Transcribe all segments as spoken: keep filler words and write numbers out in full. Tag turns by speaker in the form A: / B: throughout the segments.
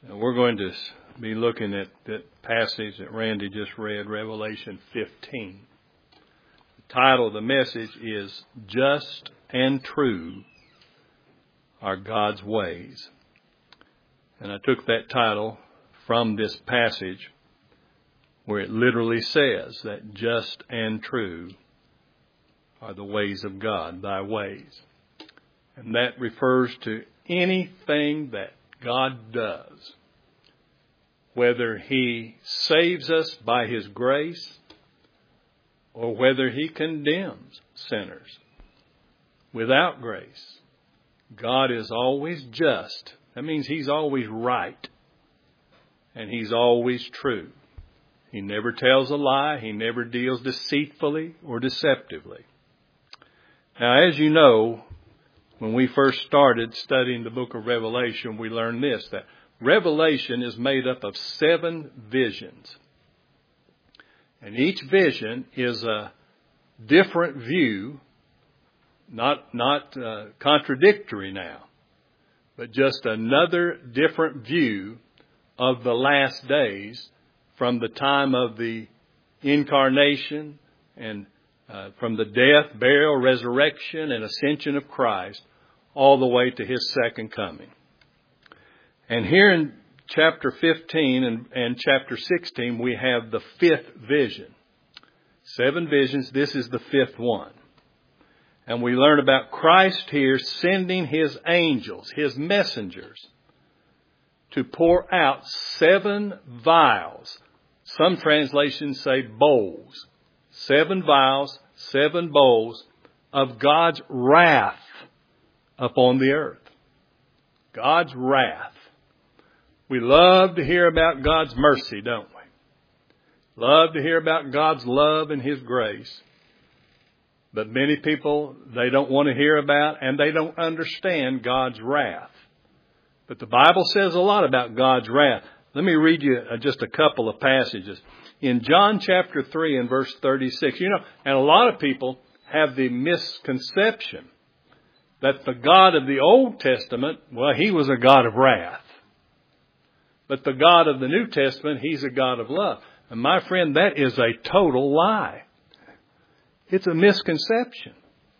A: Now we're going to be looking at that passage that Randy just read, Revelation fifteen. The title of the message is Just and True Are God's Ways. And I took that title from this passage where it literally says that just and true are the ways of God, thy ways. And that refers to anything that God does, whether He saves us by His grace or whether He condemns sinners without grace. God is always just. That means He's always right, and He's always true. He never tells a lie. He never deals deceitfully or deceptively. Now, as you know, when we first started studying the book of Revelation, we learned this, that Revelation is made up of seven visions. And each vision is a different view, not, not uh, contradictory now, but just another different view of the last days from the time of the incarnation and uh, from the death, burial, resurrection, and ascension of Christ all the way to His second coming. And here in chapter fifteen and, and chapter sixteen, we have the fifth vision. Seven visions, this is the fifth one. And we learn about Christ here sending His angels, His messengers, to pour out seven vials. Some translations say bowls. Seven vials, seven bowls of God's wrath upon the earth. God's wrath. We love to hear about God's mercy, don't we? Love to hear about God's love and His grace. But many people, they don't want to hear about and they don't understand God's wrath. But the Bible says a lot about God's wrath. Let me read you just a couple of passages. In John chapter three and verse thirty-six, you know, and a lot of people have the misconception that the God of the Old Testament, well, He was a God of wrath. But the God of the New Testament, He's a God of love. And my friend, that is a total lie. It's a misconception.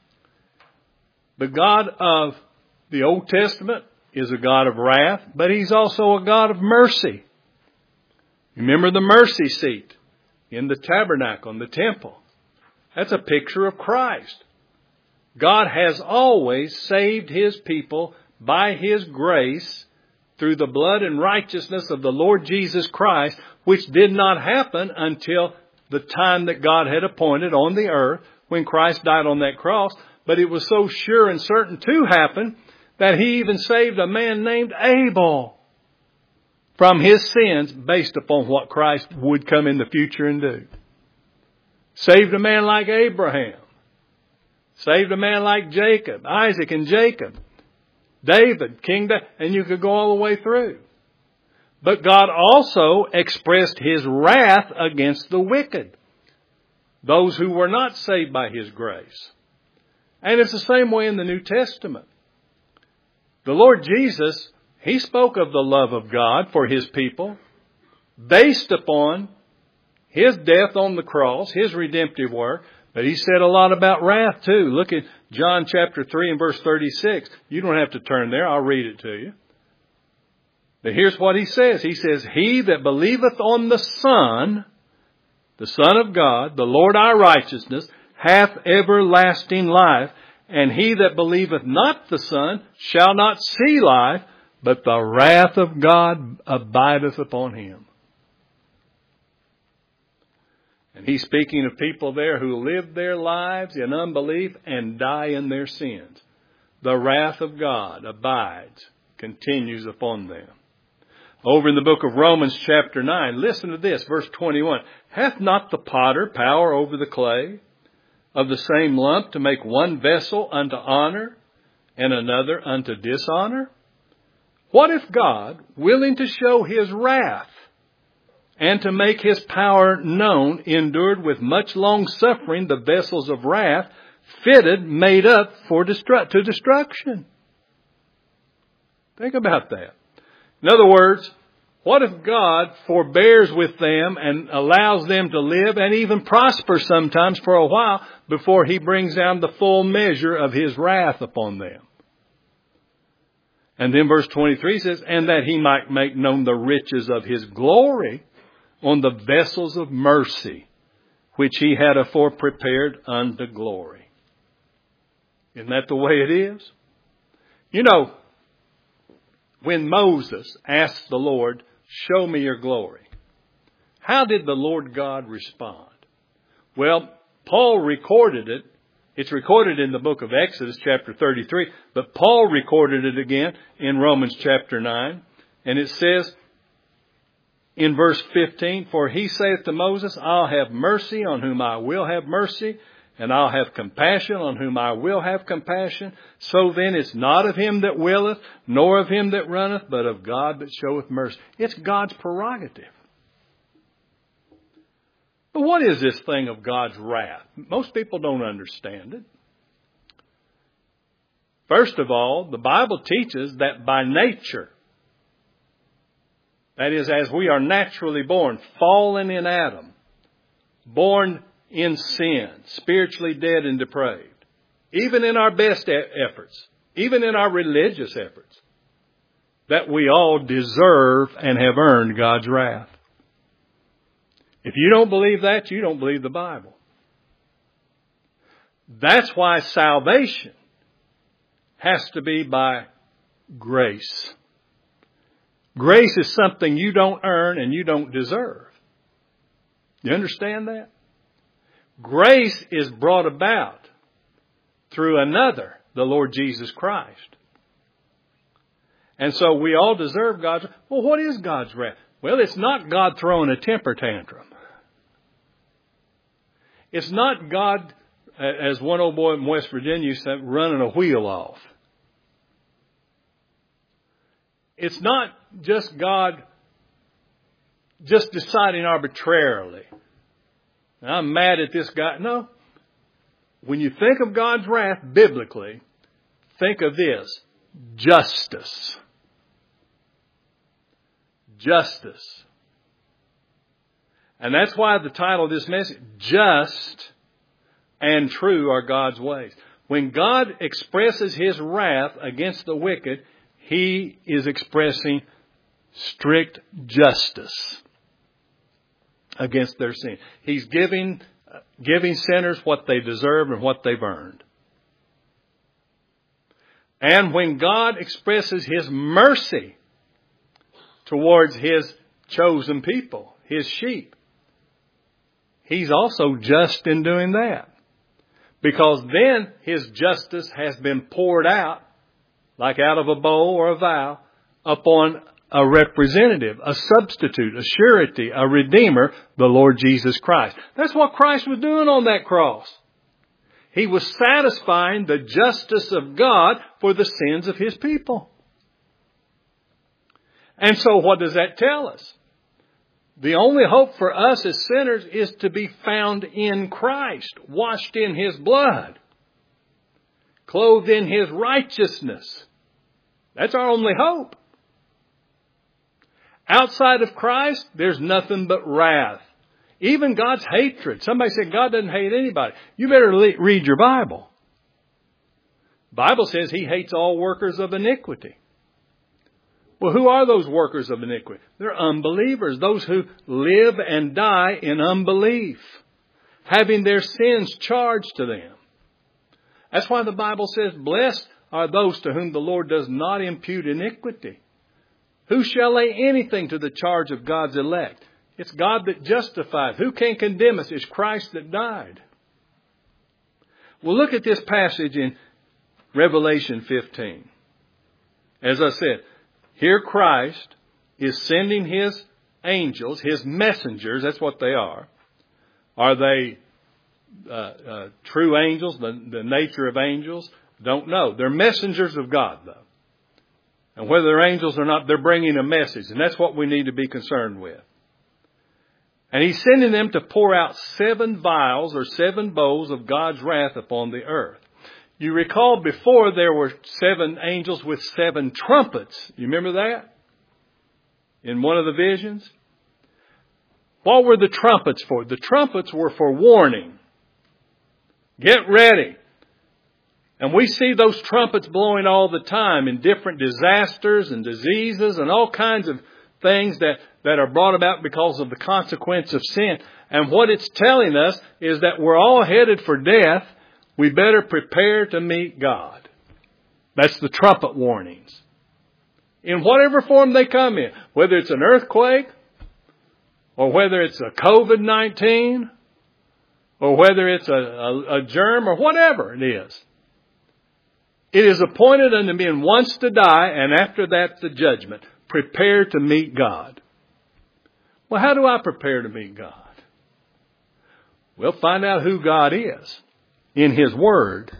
A: The God of the Old Testament is a God of wrath, but He's also a God of mercy. Remember the mercy seat in the tabernacle, in the temple. That's a picture of Christ. God has always saved His people by His grace through the blood and righteousness of the Lord Jesus Christ, which did not happen until the time that God had appointed on the earth when Christ died on that cross. But it was so sure and certain to happen that He even saved a man named Abel from his sins based upon what Christ would come in the future and do. Saved a man like Abraham. Saved a man like Jacob, Isaac and Jacob. David, King David, and you could go all the way through. But God also expressed His wrath against the wicked, those who were not saved by His grace. And it's the same way in the New Testament. The Lord Jesus, He spoke of the love of God for His people based upon His death on the cross, His redemptive work. But He said a lot about wrath too. Look at John chapter three and verse thirty-six. You don't have to turn there. I'll read it to you. But here's what He says. He says, He that believeth on the Son, the Son of God, the Lord our righteousness, hath everlasting life. And he that believeth not the Son shall not see life, but the wrath of God abideth upon him. And He's speaking of people there who live their lives in unbelief and die in their sins. The wrath of God abides, continues upon them. Over in the book of Romans chapter nine, listen to this, verse twenty-one. Hath not the potter power over the clay of the same lump to make one vessel unto honor and another unto dishonor? What if God, willing to show His wrath and to make His power known, endured with much long suffering the vessels of wrath, fitted, made up for destru- to destruction? Think about that. In other words, What if God forbears with them and allows them to live and even prosper sometimes for a while before He brings down the full measure of His wrath upon them? And then verse twenty-three says, and that He might make known the riches of His glory on the vessels of mercy, which He had afore prepared unto glory. Isn't that the way it is? You know, when Moses asked the Lord, show me your glory, how did the Lord God respond? Well, Paul recorded it. It's recorded in the book of Exodus chapter thirty-three, but Paul recorded it again in Romans chapter nine. And it says in verse fifteen, for He saith to Moses, I'll have mercy on whom I will have mercy, and I'll have compassion on whom I will have compassion. So then it's not of him that willeth, nor of him that runneth, but of God that showeth mercy. It's God's prerogative. But what is this thing of God's wrath? Most people don't understand it. First of all, the Bible teaches that by nature, that is, as we are naturally born, fallen in Adam, born in sin, spiritually dead and depraved, even in our best efforts, even in our religious efforts, that we all deserve and have earned God's wrath. If you don't believe that, you don't believe the Bible. That's why salvation has to be by grace. Grace is something you don't earn and you don't deserve. You understand that? Grace is brought about through another, the Lord Jesus Christ. And so we all deserve God's wrath. Well, what is God's wrath? Well, it's not God throwing a temper tantrum. It's not God, as one old boy in West Virginia said, running a wheel off. It's not just God just deciding arbitrarily. I'm mad at this guy. No. When you think of God's wrath biblically, think of this. Justice. Justice. And that's why the title of this message, Just and True Are God's Ways. When God expresses His wrath against the wicked, He is expressing strict justice against their sin. He's giving, giving sinners what they deserve and what they've earned. And when God expresses His mercy towards His chosen people, His sheep, He's also just in doing that. Because then His justice has been poured out, like out of a bowl or a vial, upon a representative, a substitute, a surety, a redeemer, the Lord Jesus Christ. That's what Christ was doing on that cross. He was satisfying the justice of God for the sins of His people. And so what does that tell us? The only hope for us as sinners is to be found in Christ, washed in His blood, clothed in His righteousness. That's our only hope. Outside of Christ, there's nothing but wrath. Even God's hatred. Somebody said God doesn't hate anybody. You better le- read your Bible. The Bible says He hates all workers of iniquity. Well, who are those workers of iniquity? They're unbelievers, those who live and die in unbelief, having their sins charged to them. That's why the Bible says, blessed are those to whom the Lord does not impute iniquity. Who shall lay anything to the charge of God's elect? It's God that justifies. Who can condemn us? It's Christ that died. Well, look at this passage in Revelation fifteen. As I said, here Christ is sending His angels, His messengers, that's what they are. Are they uh, uh, true angels, the, the nature of angels? Don't know. They're messengers of God, though. And whether they're angels or not, they're bringing a message. And that's what we need to be concerned with. And He's sending them to pour out seven vials or seven bowls of God's wrath upon the earth. You recall before there were seven angels with seven trumpets. You remember that? in one of the visions. What were the trumpets for? The trumpets were for warning. Get ready. And we see those trumpets blowing all the time in different disasters and diseases and all kinds of things that, that are brought about because of the consequence of sin. And what it's telling us is that we're all headed for death. We better prepare to meet God. That's the trumpet warnings. In whatever form they come in. Whether it's an earthquake, or whether it's a covid nineteen, or whether it's a, a, a germ, or whatever it is. It is appointed unto men once to die, and after that the judgment. Prepare to meet God. Well, how do I prepare to meet God? Well, find out who God is in His Word.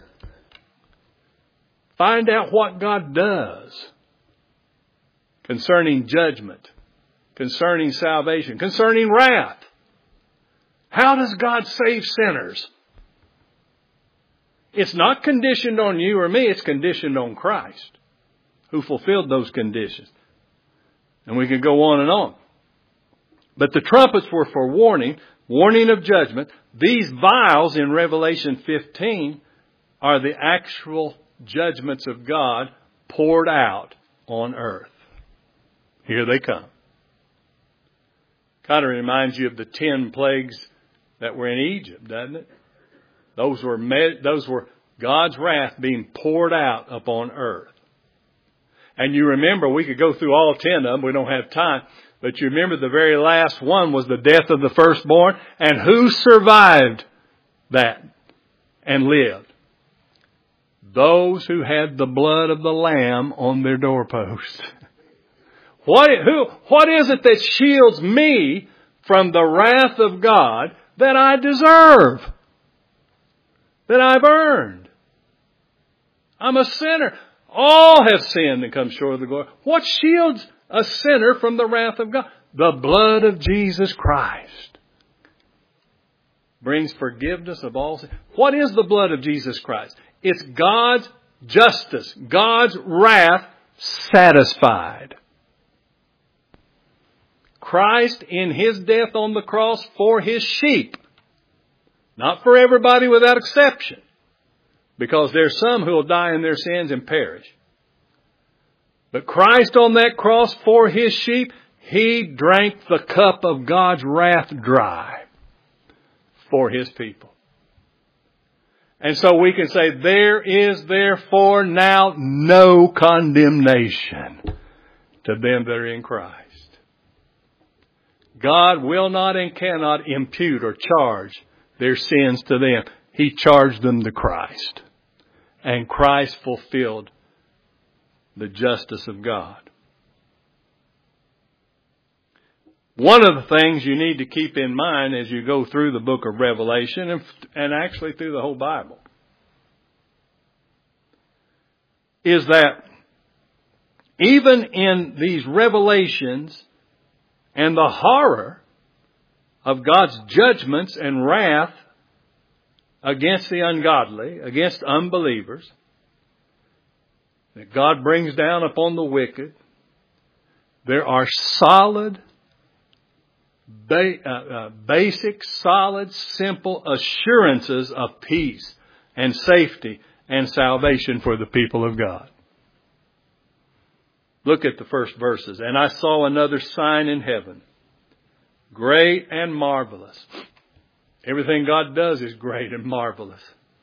A: Find out what God does concerning judgment, concerning salvation, concerning wrath. How does God save sinners? It's not conditioned on you or me. It's conditioned on Christ, who fulfilled those conditions. And we could go on and on. But the trumpets were for warning, warning of judgment. These vials in Revelation fifteen are the actual judgments of God poured out on earth. Here they come. Kind of reminds you of the ten plagues that were in Egypt, doesn't it? Those were those were God's wrath being poured out upon earth. And you remember, we could go through all ten of them. We don't have time. But you remember the very last one was the death of the firstborn. And who survived that and lived? Those who had the blood of the Lamb on their doorposts. What, who, what is it that shields me from the wrath of God that I deserve? That I've earned? I'm a sinner. All have sinned and come short of the glory. What shields a sinner from the wrath of God? The blood of Jesus Christ brings forgiveness of all sin. What is the blood of Jesus Christ? It's God's justice, God's wrath satisfied. Christ in His death on the cross for His sheep. Not for everybody without exception. Because there's some who will die in their sins and perish. But Christ on that cross for His sheep, He drank the cup of God's wrath dry for His people. And so we can say, there is therefore now no condemnation to them that are in Christ. God will not and cannot impute or charge their sins to them. He charged them to Christ. And Christ fulfilled the justice of God. One of the things you need to keep in mind as you go through the book of Revelation and, and actually through the whole Bible is that even in these revelations and the horror of God's judgments and wrath against the ungodly, against unbelievers, that God brings down upon the wicked, there are solid, ba- uh, uh, basic, solid, simple assurances of peace and safety and salvation for the people of God. Look at the first verses. And I saw another sign in heaven, great and marvelous. Everything God does is great and marvelous.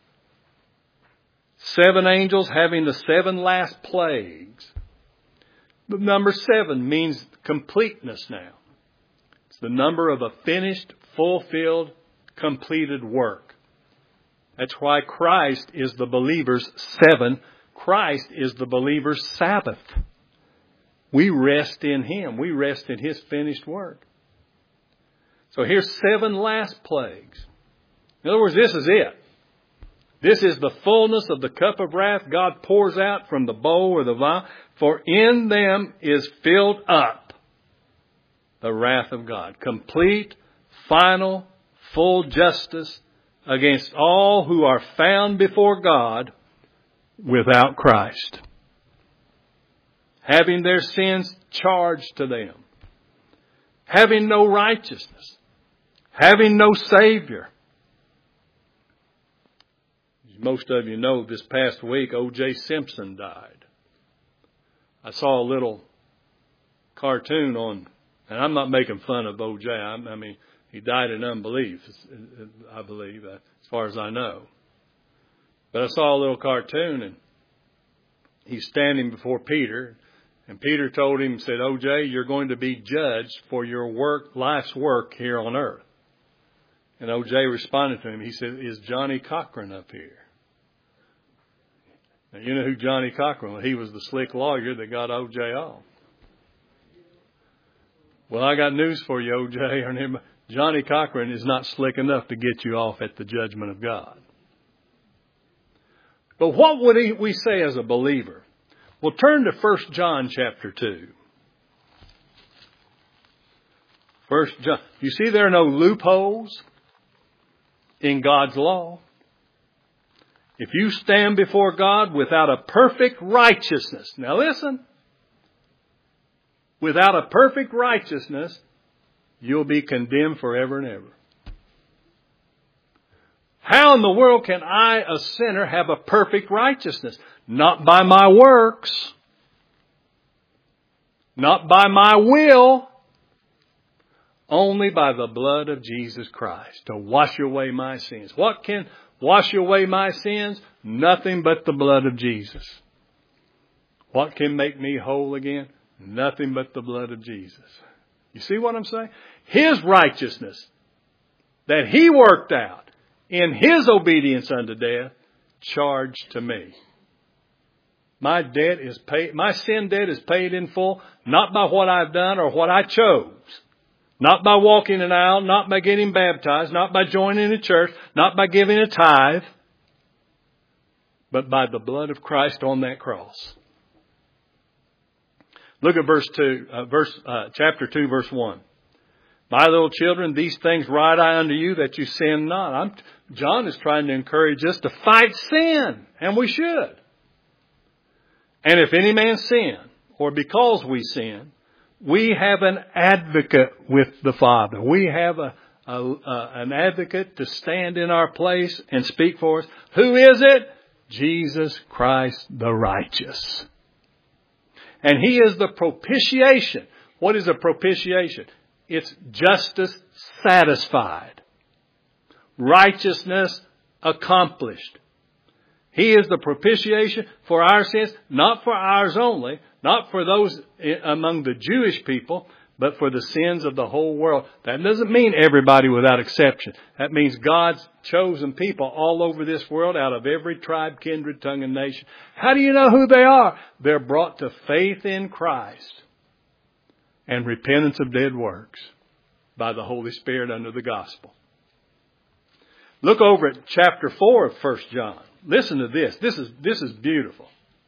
A: Seven angels having the seven last plagues. The number seven means completeness now. It's the number of a finished, fulfilled, completed work. That's why Christ is the believer's seven. Christ is the believer's Sabbath. We rest in Him. We rest in His finished work. So here's seven last plagues. In other words, this is it. This is the fullness of the cup of wrath God pours out from the bowl or the vial. For in them is filled up the wrath of God. Complete, final, full justice against all who are found before God without Christ, having their sins charged to them. having no righteousness, having no Savior. As most of you know, this past week, O J Simpson died. I saw a little cartoon on, and I'm not making fun of O J. I, I mean, he died in unbelief, I believe, as far as I know. But I saw a little cartoon, and he's standing before Peter, and Peter told him, said, O J, you're going to be judged for your work, life's work here on earth. And O J responded to him. He said, is Johnny Cochran up here? Now, you know who Johnny Cochran was? He was the slick lawyer that got O J off. Well, I got news for you, O J. Johnny Cochran is not slick enough to get you off at the judgment of God. But what would he, we say as a believer? Well, turn to First John chapter two. First John. You see there are no loopholes in God's law. If you stand before God without a perfect righteousness, now listen, without a perfect righteousness, you'll be condemned forever and ever. How in the world can I, a sinner, have a perfect righteousness? Not by my works. Not by my will. Only by the blood of Jesus Christ to wash away my sins. What can wash away my sins? Nothing but the blood of Jesus. What can make me whole again? Nothing but the blood of Jesus. You see what I'm saying? His righteousness that He worked out in His obedience unto death, charged to me. My debt is paid, my sin debt is paid in full, not by what I've done or what I chose. Not by walking an aisle, not by getting baptized, not by joining a church, not by giving a tithe, but by the blood of Christ on that cross. Look at verse two, uh, verse uh, chapter two, verse one. My little children, these things write I unto you that you sin not. I'm, John is trying to encourage us to fight sin, and we should. And if any man sin, or because we sin, we have an advocate with the Father. We have a, a, a an advocate to stand in our place and speak for us. Who is it? Jesus Christ the righteous. And He is the propitiation. What is a propitiation? It's justice satisfied. Righteousness accomplished. He is the propitiation for our sins, not for ours only, not for those among the Jewish people, but for the sins of the whole world. That doesn't mean everybody without exception. That means God's chosen people all over this world, out of every tribe, kindred, tongue, and nation. How do you know who they are? They're brought to faith in Christ and repentance of dead works by the Holy Spirit under the gospel. Look over at chapter four of First John. Listen to this. This is, this is beautiful.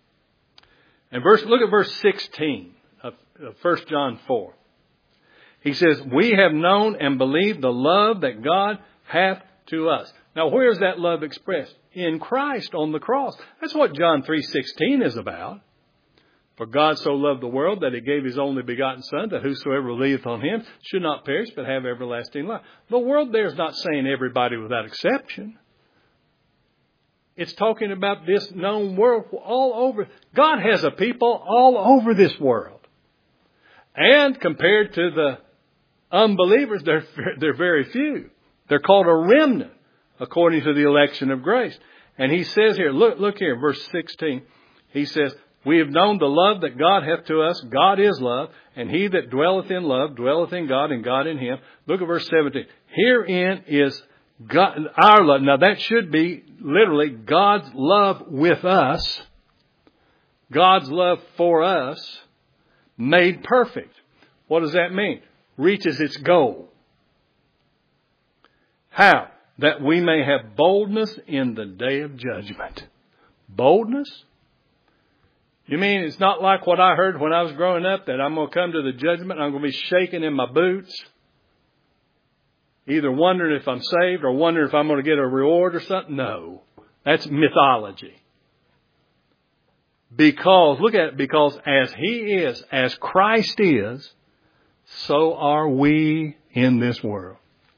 A: And verse, look at verse sixteen of First John four. He says, we have known and believed the love that God hath to us. Now, where is that love expressed? In Christ on the cross. That's what John three sixteen is about. For God so loved the world that He gave His only begotten Son, that whosoever believeth on Him should not perish but have everlasting life. The world there is not saying everybody without exception. It's talking about this known world all over. God has a people all over this world. And compared to the unbelievers, they're, they're very few. They're called a remnant according to the election of grace. And He says here, look, look here, verse sixteen. He says, we have known the love that God hath to us. God is love. And he that dwelleth in love dwelleth in God and God in him. Look at verse seventeen. Herein is God, our love. Now that should be literally God's love with us. God's love for us made perfect. What does that mean? Reaches its goal. How? That we may have boldness in the day of judgment. Boldness? You mean it's not like what I heard when I was growing up, that I'm going to come to the judgment and I'm going to be shaking in my boots, either wondering if I'm saved or wondering if I'm going to get a reward or something? No. That's mythology. Because, look at it, because as He is, as Christ is, so are we in this world.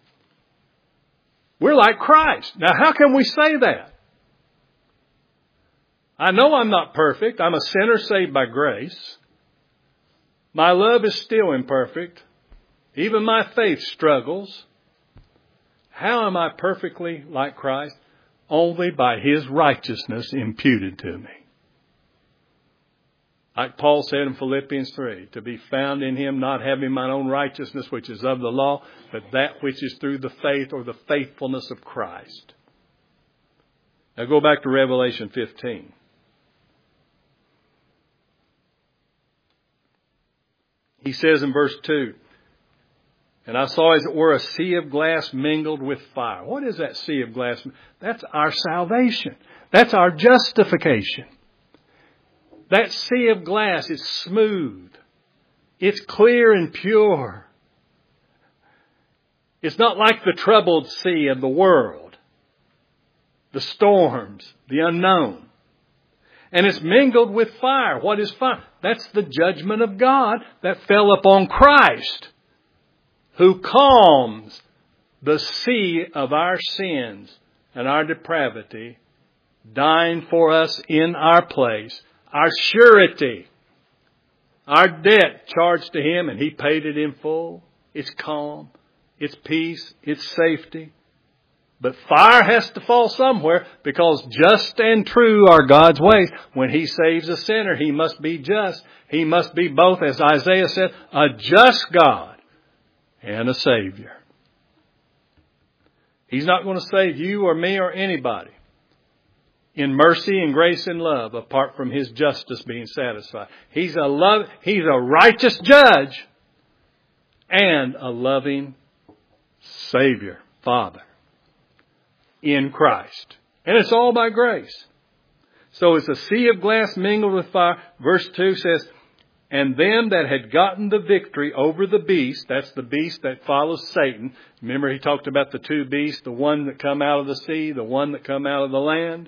A: We're like Christ. Now, how can we say that? I know I'm not perfect. I'm a sinner saved by grace. My love is still imperfect. Even my faith struggles. How am I perfectly like Christ? Only by His righteousness imputed to me. Like Paul said in Philippians three, to be found in Him, not having mine own righteousness, which is of the law, but that which is through the faith or the faithfulness of Christ. Now go back to Revelation fifteen. He says in verse two, and I saw as it were a sea of glass mingled with fire. What is that sea of glass? That's our salvation. That's our justification. That sea of glass is smooth. It's clear and pure. It's not like the troubled sea of the world, the storms, the unknown. And it's mingled with fire. What is fire? That's the judgment of God that fell upon Christ, who calms the sea of our sins and our depravity, dying for us in our place. Our surety, our debt charged to Him, and He paid it in full. It's calm, it's peace, it's safety. But fire has to fall somewhere, because just and true are God's ways. When He saves a sinner, He must be just. He must be both, as Isaiah said, a just God and a Savior. He's not going to save you or me or anybody in mercy and grace and love apart from His justice being satisfied. He's a love, He's a righteous judge and a loving Savior, Father, in Christ. And it's all by grace. So it's a sea of glass mingled with fire. Verse two says, and them that had gotten the victory over the beast, that's the beast that follows Satan. Remember, he talked about the two beasts, the one that come out of the sea, the one that come out of the land.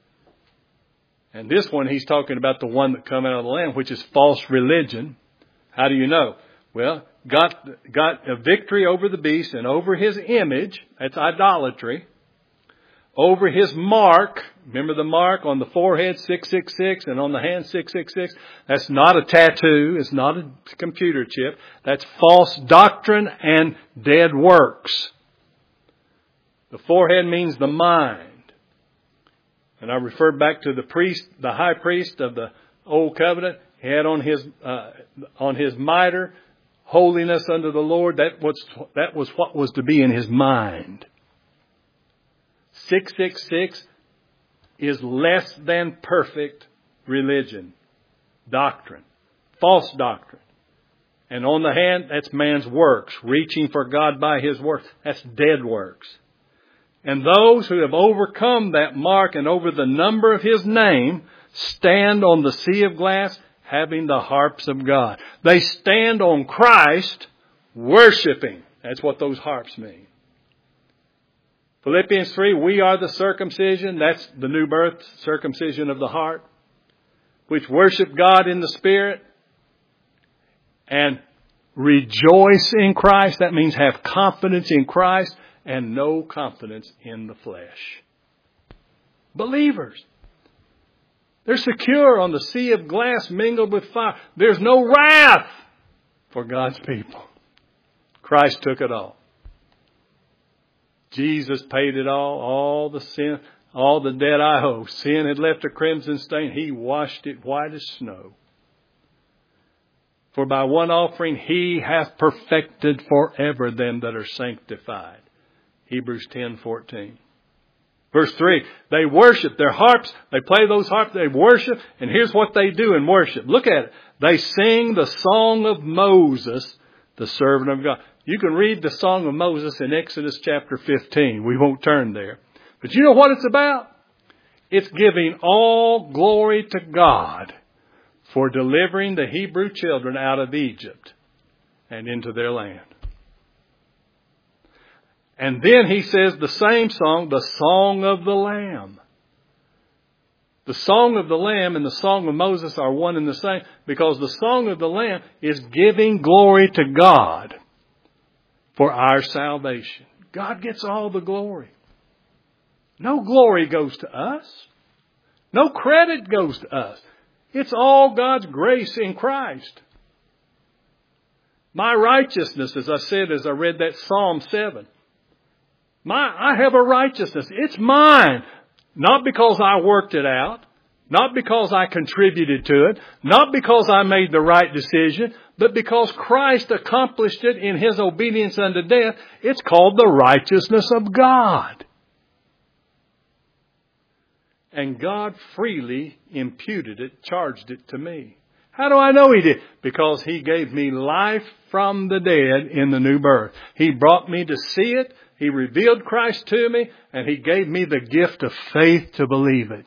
A: And this one, he's talking about the one that come out of the land, which is false religion. How do you know? Well, got, got a victory over the beast and over his image. That's idolatry. Over his mark. Remember the mark on the forehead, six six six, and on the hand, six six six. That's not a tattoo. It's not a computer chip. That's false doctrine and dead works. The forehead means the mind. And I refer back to the priest, the high priest of the Old Covenant. He had on his uh, on his mitre, holiness unto the Lord. That was that was what was to be in his mind. Six six six is less than perfect religion, doctrine, false doctrine. And on the hand, that's man's works, reaching for God by his works. That's dead works. And those who have overcome that mark and over the number of His name stand on the sea of glass having the harps of God. They stand on Christ worshiping. That's what those harps mean. Philippians three, we are the circumcision. That's the new birth, circumcision of the heart, which worship God in the Spirit and rejoice in Christ. That means have confidence in Christ and no confidence in the flesh. Believers, they're secure on the sea of glass mingled with fire. There's no wrath for God's people. Christ took it all. Jesus paid it all, all the sin, all the debt I owe. Sin had left a crimson stain. He washed it white as snow. For by one offering He hath perfected forever them that are sanctified. Hebrews ten fourteen. Verse three, they worship their harps. They play those harps. They worship. And here's what they do in worship. Look at it. They sing the song of Moses, the servant of God. You can read the song of Moses in Exodus chapter fifteen. We won't turn there. But you know what it's about? It's giving all glory to God for delivering the Hebrew children out of Egypt and into their land. And then he says the same song, the song of the Lamb. The song of the Lamb and the song of Moses are one and the same, because the song of the Lamb is giving glory to God for our salvation. God gets all the glory. No glory goes to us. No credit goes to us. It's all God's grace in Christ. My righteousness, as I said, as I read that Psalm seven, my, I have a righteousness. It's mine. Not because I worked it out. Not because I contributed to it. Not because I made the right decision. But because Christ accomplished it in His obedience unto death. It's called the righteousness of God. And God freely imputed it, charged it to me. How do I know He did? Because He gave me life from the dead in the new birth. He brought me to see it. He revealed Christ to me. And He gave me the gift of faith to believe it.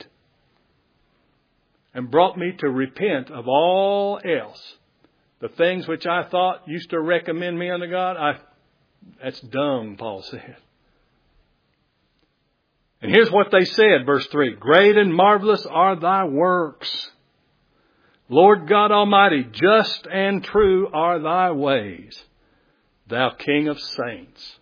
A: And brought me to repent of all else. The things which I thought used to recommend me unto God, I, that's dung, Paul said. And here's what they said, verse three. Great and marvelous are thy works. Lord God Almighty, just and true are thy ways, thou King of saints.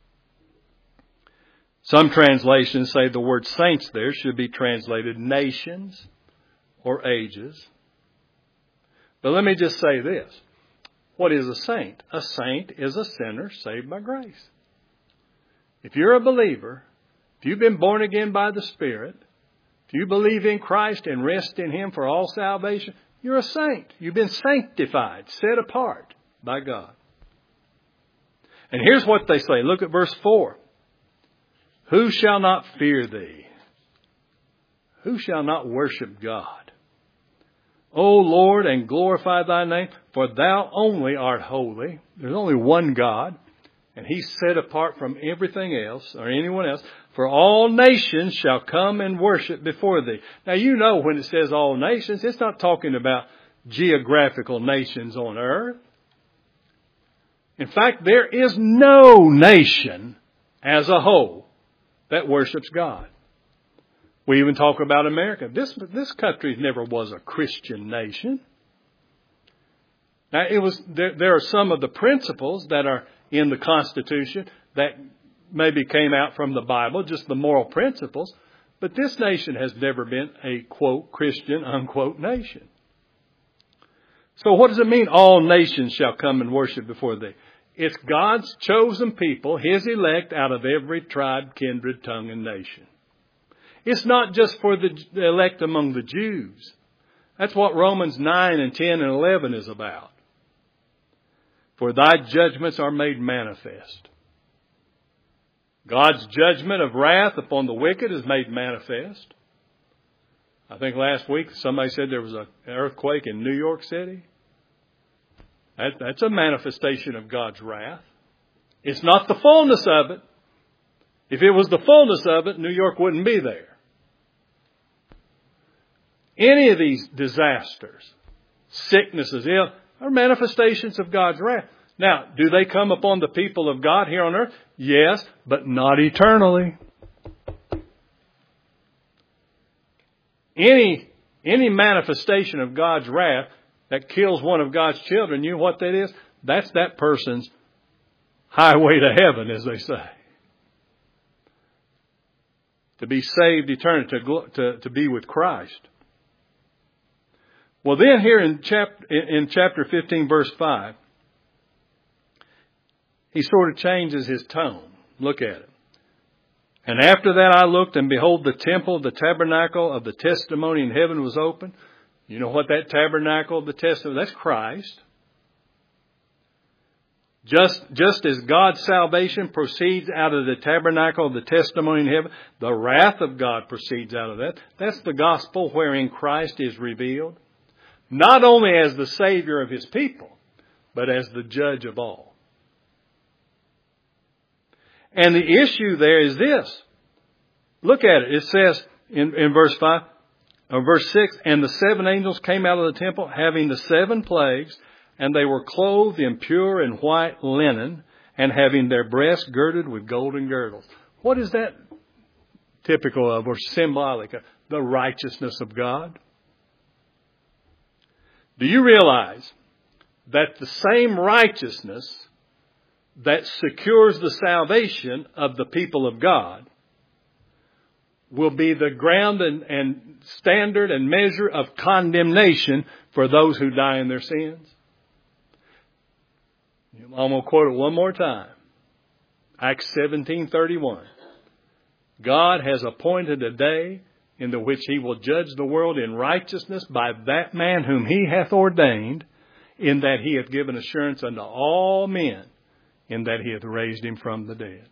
A: Some translations say the word saints there should be translated nations or ages. But let me just say this. What is a saint? A saint is a sinner saved by grace. If you're a believer, if you've been born again by the Spirit, if you believe in Christ and rest in Him for all salvation, you're a saint. You've been sanctified, set apart by God. And here's what they say. Look at verse four. Who shall not fear thee? Who shall not worship God? O Lord, and glorify thy name, for thou only art holy. There's only one God, and He's set apart from everything else or anyone else. For all nations shall come and worship before thee. Now, you know when it says all nations, it's not talking about geographical nations on earth. In fact, there is no nation as a whole that worships God. We even talk about America. This, this country never was a Christian nation. Now, it was, there, there are some of the principles that are in the Constitution that maybe came out from the Bible, just the moral principles. But this nation has never been a, quote, Christian, unquote, nation. So what does it mean, all nations shall come and worship before thee? It's God's chosen people, His elect out of every tribe, kindred, tongue, and nation. It's not just for the elect among the Jews. That's what Romans nine and ten and eleven is about. For thy judgments are made manifest. God's judgment of wrath upon the wicked is made manifest. I think last week somebody said there was an earthquake in New York City. That, that's a manifestation of God's wrath. It's not the fullness of it. If it was the fullness of it, New York wouldn't be there. Any of these disasters, sicknesses, ill, are manifestations of God's wrath. Now, do they come upon the people of God here on earth? Yes, but not eternally. Any, any manifestation of God's wrath that kills one of God's children, you know what that is? That's that person's highway to heaven, as they say. To be saved eternally, to, to, to be with Christ. Well, then here in chapter, in chapter fifteen, verse five, he sort of changes his tone. Look at it. And after that I looked, and behold, the temple, the tabernacle of the testimony in heaven was open. You know what that tabernacle of the testimony, that's Christ. Just, just as God's salvation proceeds out of the tabernacle of the testimony in heaven, the wrath of God proceeds out of that. That's the gospel wherein Christ is revealed. Not only as the Savior of His people, but as the judge of all. And the issue there is this. Look at it. It says in, in verse five, or verse six, and the seven angels came out of the temple having the seven plagues, and they were clothed in pure and white linen, and having their breasts girded with golden girdles. What is that typical of or symbolic of? the righteousness of God. Do you realize that the same righteousness that secures the salvation of the people of God will be the ground and, and standard and measure of condemnation for those who die in their sins? I'm going to quote it one more time. Acts seventeen thirty-one. God has appointed a day in the which he will judge the world in righteousness by that man whom he hath ordained, in that he hath given assurance unto all men, in that he hath raised him from the dead.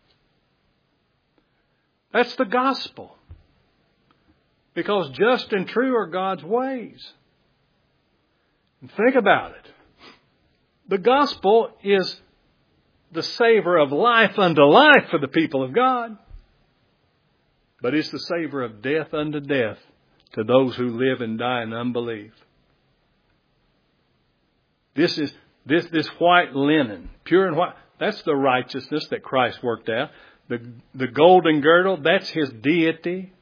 A: That's the gospel. Because just and true are God's ways. And think about it. The gospel is the savor of life unto life for the people of God. But it's the savor of death unto death to those who live and die in unbelief. This is this this white linen, pure and white. That's the righteousness that Christ worked out. The, the golden girdle, that's his deity.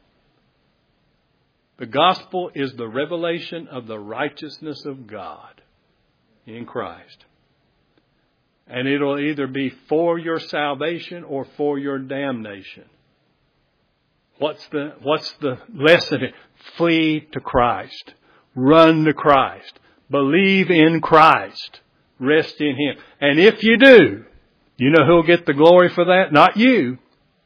A: The gospel is the revelation of the righteousness of God in Christ. And it'll either be for your salvation or for your damnation. What's the, what's the lesson? Flee to Christ. Run to Christ. Believe in Christ. Rest in him. And if you do, you know who'll get the glory for that? Not you.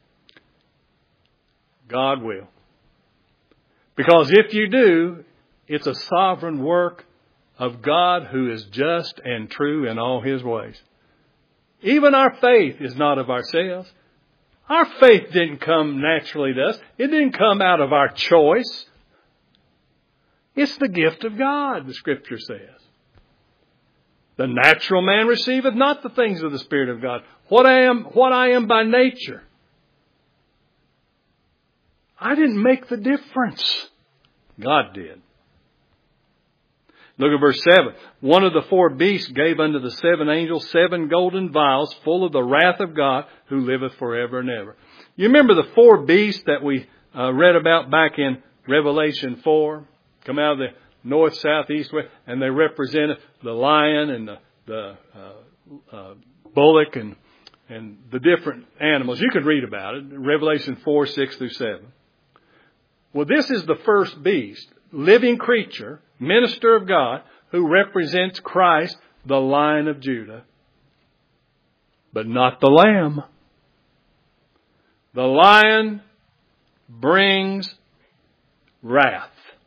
A: God will. Because if you do, it's a sovereign work of God who is just and true in all his ways. Even our faith is not of ourselves. Our faith didn't come naturally to us. It didn't come out of our choice. It's the gift of God, the Scripture says. The natural man receiveth not the things of the Spirit of God. What I am, what I am by nature. I didn't make the difference. God did. Look at verse seven. One of the four beasts gave unto the seven angels seven golden vials full of the wrath of God, who liveth forever and ever. You remember the four beasts that we uh, read about back in Revelation four? Come out of the north, south, east, west, and they represented the lion and the, the uh, uh, bullock and and the different animals. You can read about it. Revelation four, six through seven. Well, this is the first beast, living creature, minister of God, who represents Christ, the Lion of Judah, but not the Lamb. The lion brings wrath.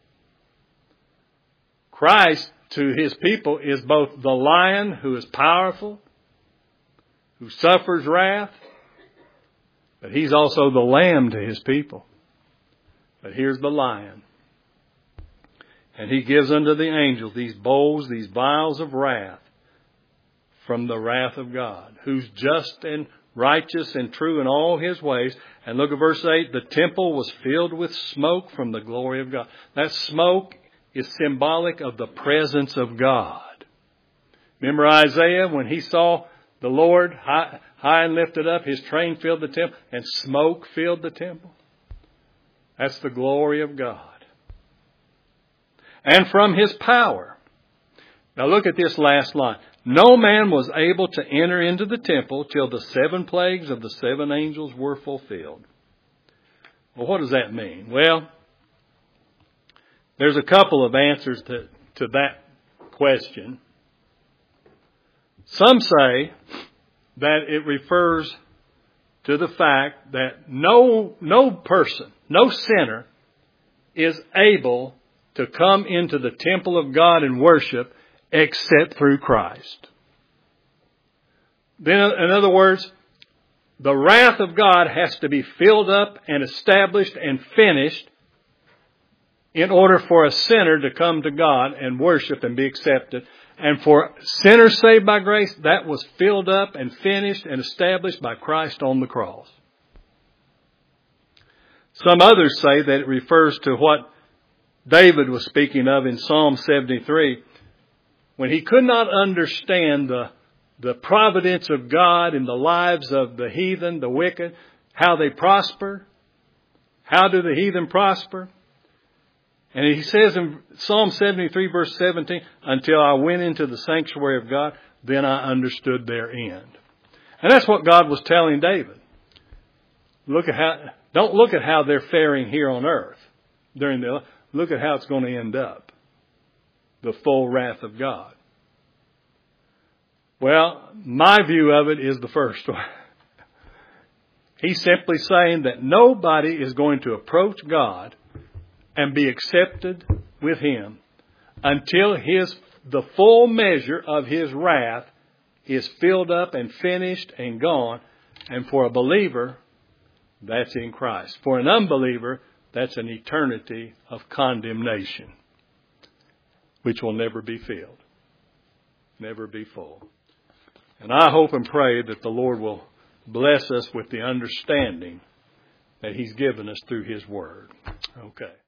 A: Christ to his people is both the lion who is powerful, who suffers wrath, but he's also the lamb to his people. But here's the lion. And he gives unto the angels these bowls, these vials of wrath from the wrath of God, who's just and righteous and true in all his ways. And look at verse eight. The temple was filled with smoke from the glory of God. That smoke is symbolic of the presence of God. Remember Isaiah when he saw the Lord high, high and lifted up, his train filled the temple, and smoke filled the temple? That's the glory of God. And from his power. Now look at this last line. No man was able to enter into the temple till the seven plagues of the seven angels were fulfilled. Well, what does that mean? Well, there's a couple of answers to, to that question. Some say that it refers to the fact that no, no person, no sinner is able to come into the temple of God and worship except through Christ. Then, in other words, the wrath of God has to be filled up and established and finished in order for a sinner to come to God and worship and be accepted. And for sinners saved by grace, that was filled up and finished and established by Christ on the cross. Some others say that it refers to what David was speaking of in Psalm seventy-three, when he could not understand the, the providence of God in the lives of the heathen, the wicked, how they prosper. How do the heathen prosper? And he says in Psalm seventy-three, verse seventeen, until I went into the sanctuary of God, then I understood their end. And that's what God was telling David. Look at how, don't look at how they're faring here on earth during the, look at how it's going to end up. The full wrath of God. Well, my view of it is the first one. He's simply saying that nobody is going to approach God and be accepted with Him until his the full measure of His wrath is filled up and finished and gone. And for a believer, that's in Christ. For an unbeliever, that's an eternity of condemnation, which will never be filled, never be full. And I hope and pray that the Lord will bless us with the understanding that He's given us through His Word. Okay.